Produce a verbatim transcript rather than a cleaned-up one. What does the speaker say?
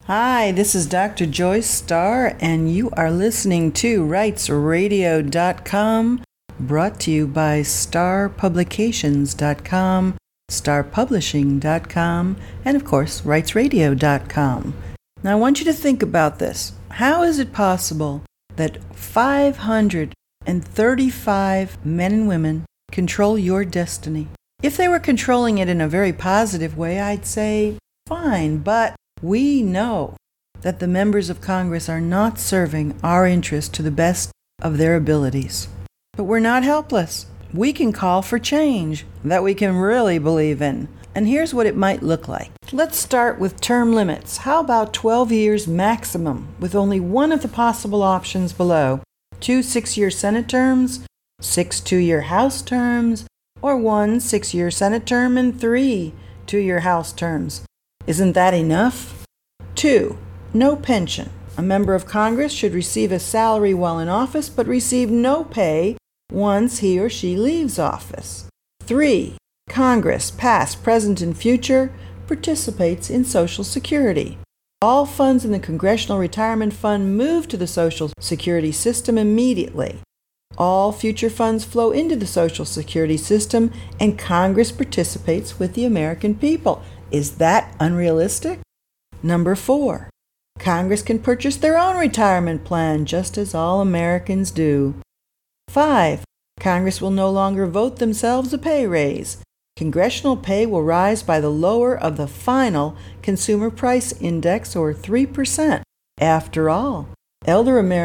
Hi, this is Doctor Joyce Starr, and you are listening to rights radio dot com, brought to you by star publications dot com, star publishing dot com, and of course, rights radio dot com. Now, I want you to think about this. How is it possible that five hundred thirty-five men and women control your destiny? If they were controlling it in a very positive way, I'd say, fine, but we know that the members of Congress are not serving our interests to the best of their abilities. But we're not helpless. We can call for change that we can really believe in. And here's what it might look like. Let's start with term limits. How about twelve years maximum, with only one of the possible options below? Two six-year Senate terms, six two-year House terms, or one six-year Senate term and three two-year House terms. Isn't that enough? Two, no pension. A member of Congress should receive a salary while in office, but receive no pay once he or she leaves office. Three, Congress, past, present, and future, participates in Social Security. All funds in the Congressional Retirement Fund move to the Social Security system immediately. All future funds flow into the Social Security system, and Congress participates with the American people. Is that unrealistic? Number four, Congress can purchase their own retirement plan, just as all Americans do. Five, Congress will no longer vote themselves a pay raise. Congressional pay will rise by the lower of the final Consumer Price Index, or three percent. After all, elder Americans